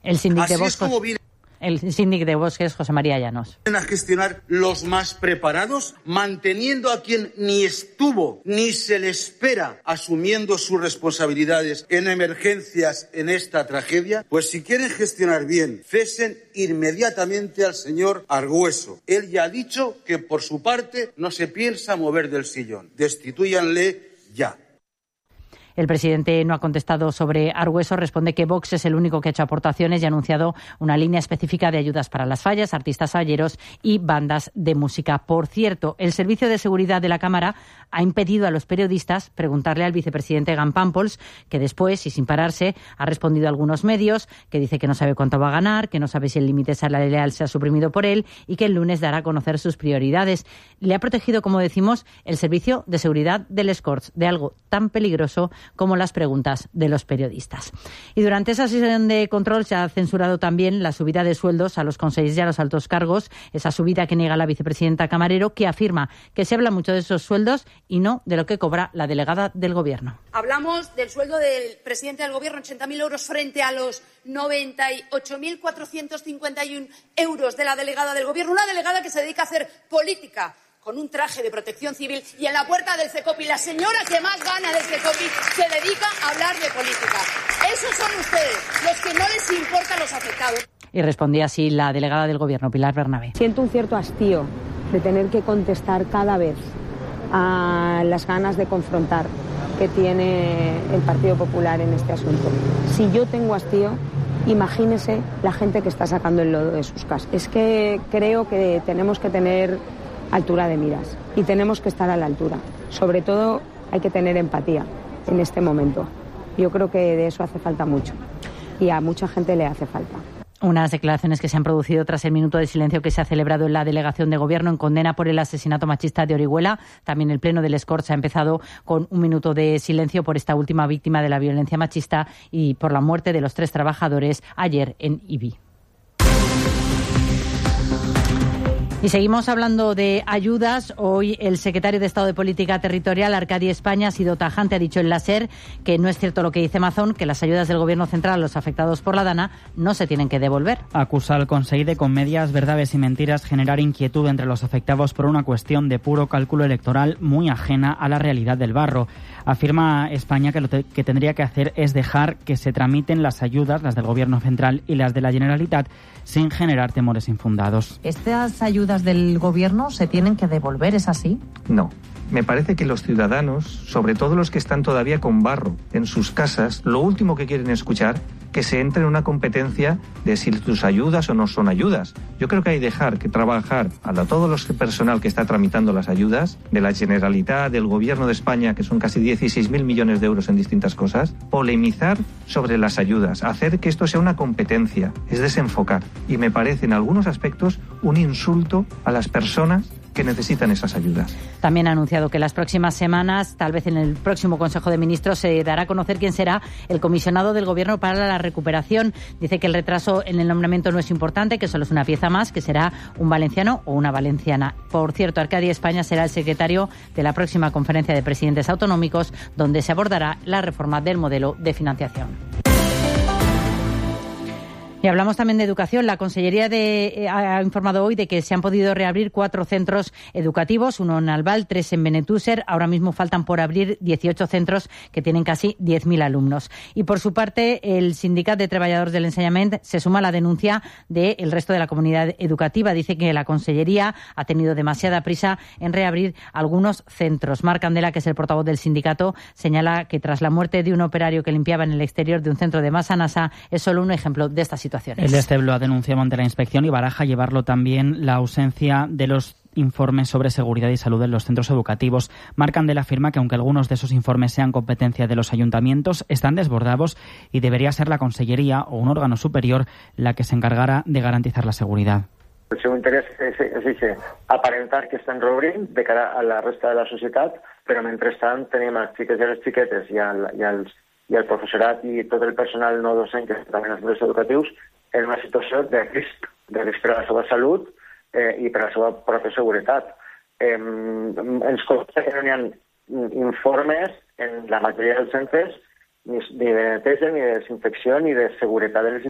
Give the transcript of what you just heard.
El síndic de Bosques, José María Llanos. A gestionar los más preparados, manteniendo a quien ni estuvo ni se le espera asumiendo sus responsabilidades en emergencias en esta tragedia. Pues si quieren gestionar bien, cesen inmediatamente al señor Argüeso. Él ya ha dicho que por su parte no se piensa mover del sillón. Destitúyanle ya. El presidente no ha contestado sobre Argüeso, responde que Vox es el único que ha hecho aportaciones y ha anunciado una línea específica de ayudas para las fallas, artistas falleros y bandas de música. Por cierto, el Servicio de Seguridad de la Cámara ha impedido a los periodistas preguntarle al vicepresidente Gampámpols, que después, y sin pararse, ha respondido a algunos medios, que dice que no sabe cuánto va a ganar, que no sabe si el límite salarial se ha suprimido por él y que el lunes dará a conocer sus prioridades. Le ha protegido, como decimos, el Servicio de Seguridad del Escorts, de algo tan peligroso como las preguntas de los periodistas. Y durante esa sesión de control se ha censurado también la subida de sueldos a los consellers y a los altos cargos, esa subida que niega la vicepresidenta Camarero, que afirma que se habla mucho de esos sueldos y no de lo que cobra la delegada del Gobierno. Hablamos del sueldo del presidente del Gobierno, 80.000 euros frente a los 98.451 euros de la delegada del Gobierno, una delegada que se dedica a hacer política con un traje de protección civil y en la puerta del CECOPI la señora que más gana del CECOPI se dedica a hablar de política. Esos son ustedes, los que no les importan los afectados. Y respondía así la delegada del Gobierno, Pilar Bernabé. Siento un cierto hastío de tener que contestar cada vez a las ganas de confrontar que tiene el Partido Popular en este asunto. Si yo tengo hastío, imagínese la gente que está sacando el lodo de sus casas. Es que creo que tenemos que tener altura de miras y tenemos que estar a la altura. Sobre todo hay que tener empatía en este momento. Yo creo que de eso hace falta mucho y a mucha gente le hace falta. Unas declaraciones que se han producido tras el minuto de silencio que se ha celebrado en la delegación de Gobierno en condena por el asesinato machista de Orihuela. También el pleno del Escorts ha empezado con un minuto de silencio por esta última víctima de la violencia machista y por la muerte de los 3 trabajadores ayer en Ibi. Y seguimos hablando de ayudas. Hoy el secretario de Estado de Política Territorial, Arcadi España, ha sido tajante. Ha dicho en la SER que no es cierto lo que dice Mazón, que las ayudas del Gobierno central a los afectados por la Dana no se tienen que devolver. Acusa al Conseller de, con medias verdades y mentiras, generar inquietud entre los afectados por una cuestión de puro cálculo electoral muy ajena a la realidad del barro. Afirma España que lo que tendría que hacer es dejar que se tramiten las ayudas, las del Gobierno central y las de la Generalitat, sin generar temores infundados. ¿Estas ayudas del Gobierno se tienen que devolver, es así? No. Me parece que los ciudadanos, sobre todo los que están todavía con barro en sus casas, lo último que quieren escuchar que se entre en una competencia de si tus ayudas o no son ayudas. Yo creo que hay que dejar que trabajar a todo el personal que está tramitando las ayudas, de la Generalitat, del Gobierno de España, que son casi 16.000 millones de euros en distintas cosas, polemizar sobre las ayudas, hacer que esto sea una competencia, es desenfocar. Y me parece en algunos aspectos un insulto a las personas que necesitan esas ayudas. También ha anunciado que las próximas semanas, tal vez en el próximo Consejo de Ministros, se dará a conocer quién será el comisionado del Gobierno para la recuperación. Dice que el retraso en el nombramiento no es importante, que solo es una pieza más, que será un valenciano o una valenciana. Por cierto, Arcadi España será el secretario de la próxima Conferencia de Presidentes Autonómicos, donde se abordará la reforma del modelo de financiación. Y hablamos también de educación. La Consellería ha informado hoy de que se han podido reabrir 4 centros educativos, 1 en Albal, 3 en Benetússer. Ahora mismo faltan por abrir 18 centros que tienen casi 10.000 alumnos. Y por su parte, el Sindicat de Treballadors del Ensenyament se suma a la denuncia del resto de la comunidad educativa. Dice que la Consellería ha tenido demasiada prisa en reabrir algunos centros. Marc Candela, que es el portavoz del sindicato, señala que tras la muerte de un operario que limpiaba en el exterior de un centro de Massanassa es solo un ejemplo de esta situación. El Esteb lo ha denunciado ante la inspección y baraja llevarlo también la ausencia de los informes sobre seguridad y salud en los centros educativos. Marc Candela afirma que aunque algunos de esos informes sean competencia de los ayuntamientos, están desbordados y debería ser la Consellería o un órgano superior la que se encargara de garantizar la seguridad. El seu interès és aparentar que estan reobrint de cara a la resta de la societat, però mentrestant tenim els xiquets i les xiquetes i el professorat i tot el personal no docent que està en els centres educatius en una situació de risc per a la seva salut i per a la seva pròpia seguretat. Ens consta que no hi ha informes en la majoria dels centres ni de neteja, ni de desinfecció, ni de seguretat de les